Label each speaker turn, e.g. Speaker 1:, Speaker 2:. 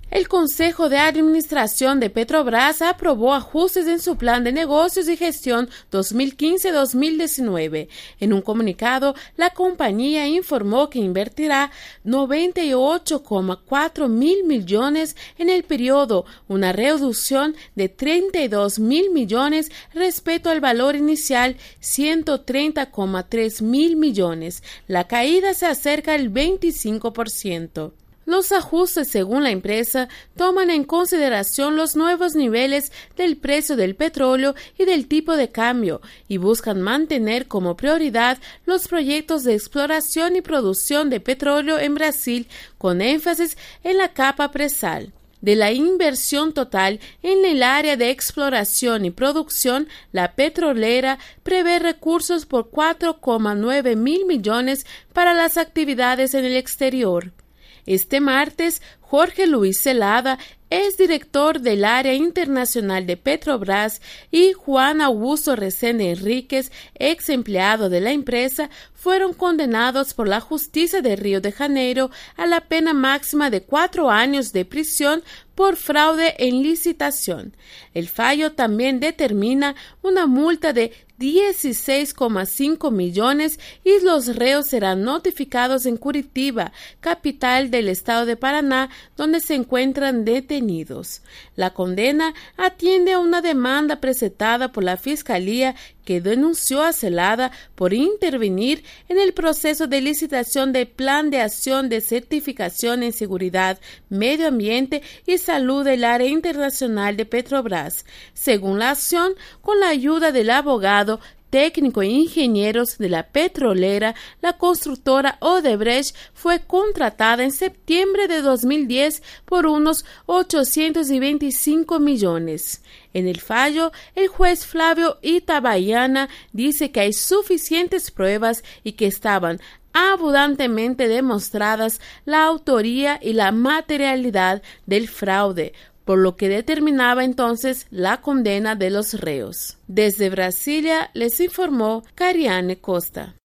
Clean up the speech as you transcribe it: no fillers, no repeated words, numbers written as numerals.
Speaker 1: El Consejo de Administración de Petrobras aprobó ajustes en su plan de negocios y gestión 2015-2019. En un comunicado, la compañía informó que invertirá 98,4 mil millones en el periodo, una reducción de 32 mil millones respecto al valor inicial, 130,3 mil millones. La caída se acerca al 25%. Los ajustes, según la empresa, toman en consideración los nuevos niveles del precio del petróleo y del tipo de cambio y buscan mantener como prioridad los proyectos de exploración y producción de petróleo en Brasil, con énfasis en la capa presal. De la inversión total en el área de exploración y producción, la petrolera prevé recursos por 4,9 mil millones para las actividades en el exterior. Este martes, Jorge Luis Celada, exdirector del área internacional de Petrobras, y Juan Augusto Resende Enríquez, ex empleado de la empresa, fueron condenados por la justicia de Río de Janeiro a la pena máxima de 4 años de prisión por fraude en licitación. El fallo también determina una multa de 16,5 millones y los reos serán notificados en Curitiba, capital del estado de Paraná, donde se encuentran detenidos. La condena atiende a una demanda presentada por la Fiscalía que denunció a Celada por intervenir en el proceso de licitación del Plan de Acción de Certificación en Seguridad, Medio Ambiente y Salud del área internacional de Petrobras. Según la acción, con la ayuda del abogado, técnico e ingenieros de la petrolera, la constructora Odebrecht fue contratada en septiembre de 2010 por unos 825 millones. En el fallo, el juez Flavio Itabaiana dice que hay suficientes pruebas y que estaban abundantemente demostradas la autoría y la materialidad del fraude, por lo que determinaba entonces la condena de los reos. Desde Brasilia les informó Cariane Costa.